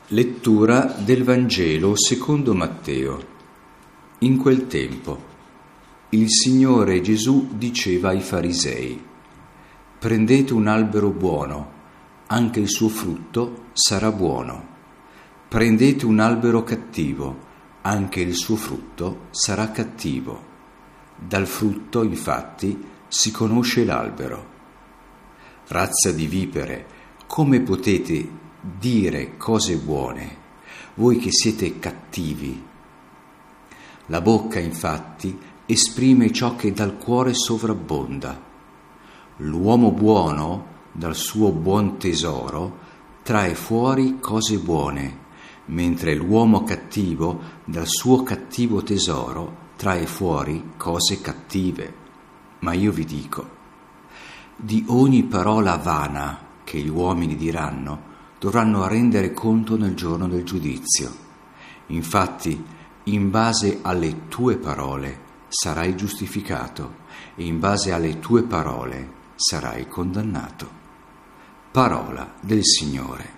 Lettura del Vangelo secondo Matteo. In quel tempo il Signore Gesù diceva ai farisei: prendete un albero buono, anche il suo frutto sarà buono. Prendete un albero cattivo, anche il suo frutto sarà cattivo. Dal frutto, infatti, si conosce l'albero. Razza di vipere, come potete dire cose buone, voi che siete cattivi? La bocca, infatti, esprime ciò che dal cuore sovrabbonda. L'uomo buono, dal suo buon tesoro, trae fuori cose buone, mentre l'uomo cattivo, dal suo cattivo tesoro, trae fuori cose cattive. Ma io vi dico, di ogni parola vana che gli uomini diranno, dovranno rendere conto nel giorno del giudizio. Infatti, in base alle tue parole sarai giustificato e in base alle tue parole sarai condannato. Parola del Signore.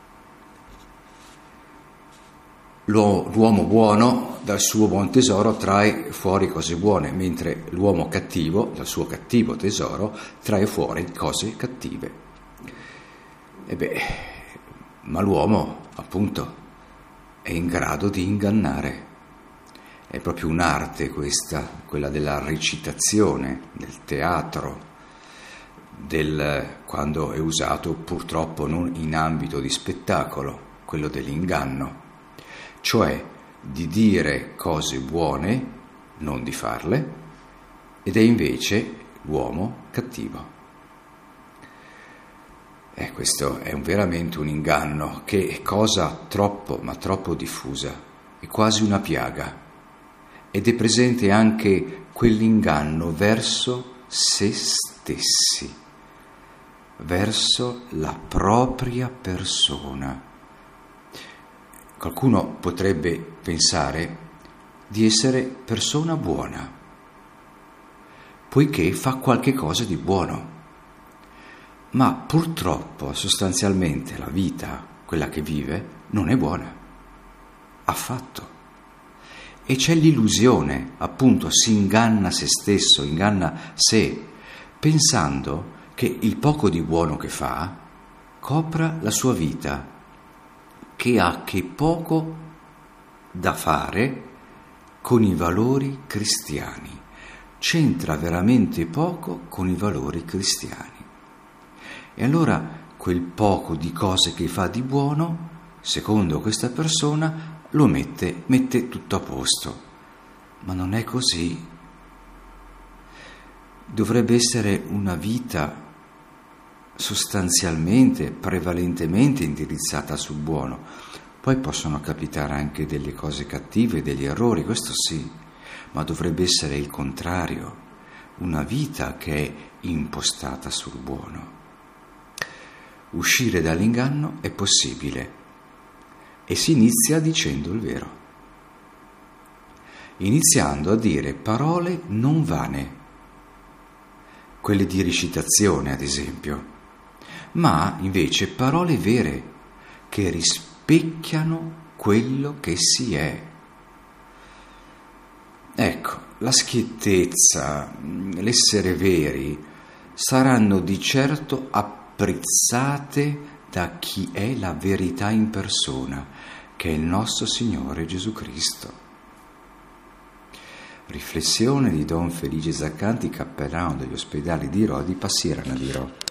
L'uomo buono dal suo buon tesoro trae fuori cose buone, mentre l'uomo cattivo dal suo cattivo tesoro trae fuori cose cattive. Ma l'uomo, appunto, è in grado di ingannare. È proprio un'arte questa, quella della recitazione, del teatro, quando è usato purtroppo non in ambito di spettacolo, quello dell'inganno, cioè di dire cose buone, non di farle, ed è invece l'uomo cattivo. Questo è veramente un inganno che è cosa troppo, ma troppo diffusa, è quasi una piaga, ed è presente anche quell'inganno verso se stessi, verso la propria persona. Qualcuno potrebbe pensare di essere persona buona, poiché fa qualche cosa di buono. Ma purtroppo, sostanzialmente, la vita, quella che vive, non è buona, affatto. E c'è l'illusione, appunto, si inganna se stesso, inganna sé, pensando che il poco di buono che fa copra la sua vita, che ha che poco da fare con i valori cristiani, c'entra veramente poco con i valori cristiani. E allora quel poco di cose che fa di buono, secondo questa persona, lo mette tutto a posto. Ma non è così. Dovrebbe essere una vita sostanzialmente, prevalentemente indirizzata sul buono. Poi possono capitare anche delle cose cattive, degli errori, questo sì, ma dovrebbe essere il contrario, una vita che è impostata sul buono. Uscire dall'inganno è possibile e si inizia dicendo il vero, iniziando a dire parole non vane, quelle di recitazione ad esempio, ma invece parole vere che rispecchiano quello che si è. Ecco, la schiettezza, l'essere veri saranno di certo apprezzate da chi è la verità in persona, che è il nostro Signore Gesù Cristo. Riflessione di Don Felice Zaccanti, cappellano degli ospedali di Rodi, Passieranadiro.